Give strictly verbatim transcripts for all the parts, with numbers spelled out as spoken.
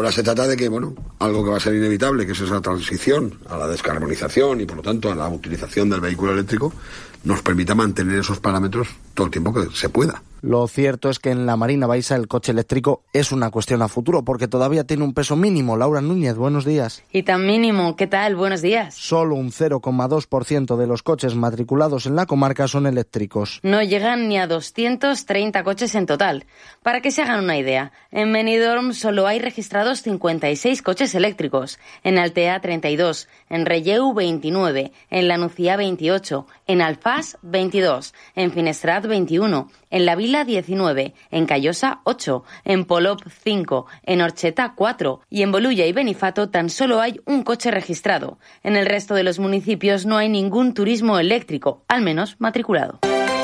Ahora se trata de que, bueno, algo que va a ser inevitable, que es esa transición a la descarbonización y, por lo tanto, a la utilización del vehículo eléctrico, nos permita mantener esos parámetros todo el tiempo que se pueda. Lo cierto es que en la Marina Baixa el coche eléctrico es una cuestión a futuro porque todavía tiene un peso mínimo. Laura Núñez, buenos días. Y tan mínimo, ¿qué tal? Buenos días. Solo un cero coma dos por ciento de los coches matriculados en la comarca son eléctricos. No llegan ni a doscientos treinta coches en total. Para que se hagan una idea, en Benidorm solo hay registrados cincuenta y seis coches eléctricos, en Altea treinta y dos, en Relleu veintinueve, en La Nucía veintiocho, en Alfás veintidós, en Finestrat veintiuno, en La Vila diecinueve, en Callosa ocho, en Polop cinco, en Orcheta cuatro y en Bolulla y Benifato tan solo hay un coche registrado. En el resto de los municipios no hay ningún turismo eléctrico, al menos matriculado.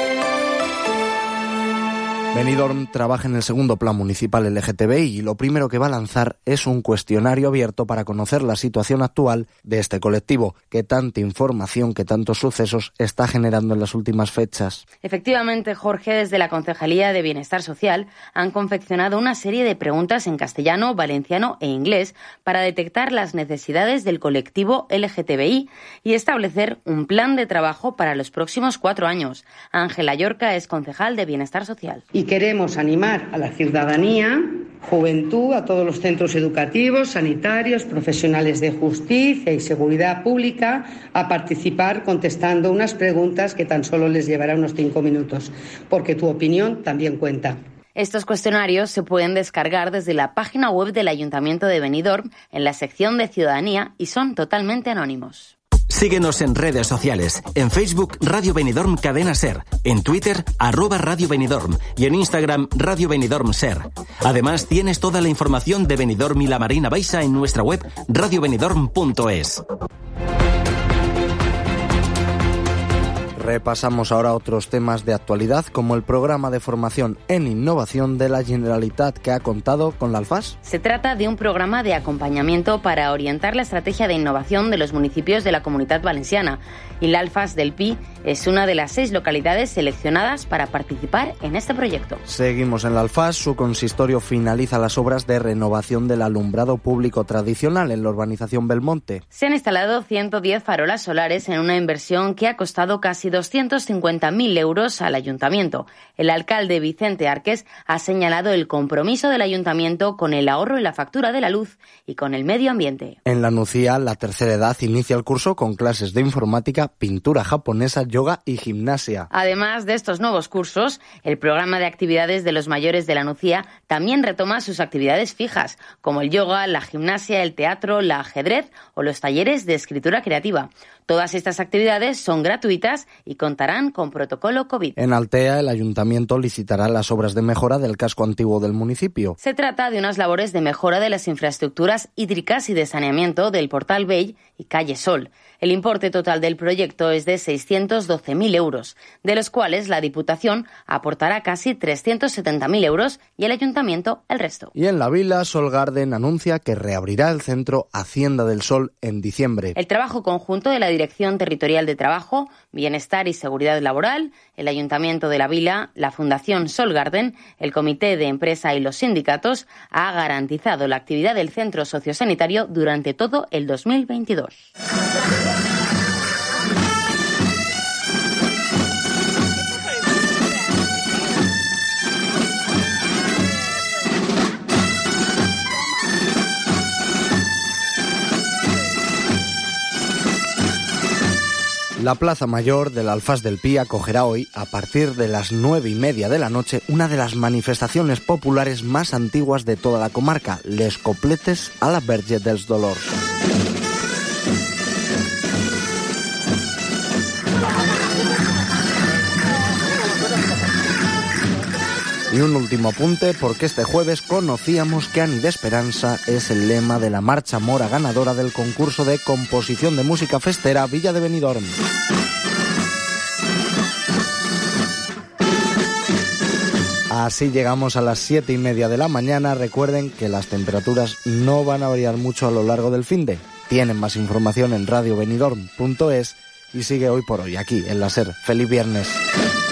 Benidorm trabaja en el segundo plan municipal L G T B I y lo primero que va a lanzar es un cuestionario abierto para conocer la situación actual de este colectivo, que tanta información, que tantos sucesos está generando en las últimas fechas. Efectivamente, Jorge, desde la Concejalía de Bienestar Social han confeccionado una serie de preguntas en castellano, valenciano e inglés para detectar las necesidades del colectivo L G T B I y establecer un plan de trabajo para los próximos cuatro años. Ángela Llorca es concejal de Bienestar Social. Y queremos animar a la ciudadanía, juventud, a todos los centros educativos, sanitarios, profesionales de justicia y seguridad pública a participar contestando unas preguntas que tan solo les llevará unos cinco minutos, porque tu opinión también cuenta. Estos cuestionarios se pueden descargar desde la página web del Ayuntamiento de Benidorm en la sección de Ciudadanía y son totalmente anónimos. Síguenos en redes sociales. En Facebook, Radio Benidorm Cadena Ser. En Twitter, arroba Radio Benidorm. Y en Instagram, Radio Benidorm Ser. Además, tienes toda la información de Benidorm y la Marina Baixa en nuestra web radio benidorm punto es. Repasamos ahora otros temas de actualidad, como el programa de formación en innovación de la Generalitat que ha contado con la Alfás. Se trata de un programa de acompañamiento para orientar la estrategia de innovación de los municipios de la Comunitat Valenciana. Y la Alfás del Pi es una de las seis localidades seleccionadas para participar en este proyecto. Seguimos en la Alfás. Su consistorio finaliza las obras de renovación del alumbrado público tradicional en la urbanización Belmonte. Se han instalado ciento diez farolas solares en una inversión que ha costado casi doscientos cincuenta mil euros al ayuntamiento. El alcalde Vicente Arques ha señalado el compromiso del ayuntamiento con el ahorro en la factura de la luz y con el medio ambiente. En La Nucía, la tercera edad inicia el curso con clases de informática, pintura japonesa, yoga y gimnasia. Además de estos nuevos cursos, el programa de actividades de los mayores de La Nucía también retoma sus actividades fijas, como el yoga, la gimnasia, el teatro, la ajedrez o los talleres de escritura creativa. Todas estas actividades son gratuitas y contarán con protocolo COVID. En Altea, el ayuntamiento licitará las obras de mejora del casco antiguo del municipio. Se trata de unas labores de mejora de las infraestructuras hídricas y de saneamiento del Portal Vell y Calle Sol. El importe total del proyecto es de seiscientos doce mil euros, de los cuales la Diputación aportará casi trescientos setenta mil euros y el Ayuntamiento el resto. Y en La Vila, Sol Garden anuncia que reabrirá el centro Hacienda del Sol en diciembre. El trabajo conjunto de la Dirección Territorial de Trabajo, Bienestar y Seguridad Laboral, el Ayuntamiento de La Vila, la Fundación Sol Garden, el Comité de Empresa y los sindicatos ha garantizado la actividad del centro sociosanitario durante todo el dos mil veintidós. La Plaza Mayor del Alfás del Pi acogerá hoy, a partir de las nueve y media de la noche, una de las manifestaciones populares más antiguas de toda la comarca, les Copletes a la Verge dels Dolors. Y un último apunte, porque este jueves conocíamos que Ani de Esperanza es el lema de la marcha mora ganadora del concurso de composición de música festera Villa de Benidorm. Así llegamos a las siete y media de la mañana. Recuerden que las temperaturas no van a variar mucho a lo largo del finde. Tienen más información en radio benidorm punto es y sigue Hoy por Hoy aquí en la SER. ¡Feliz viernes!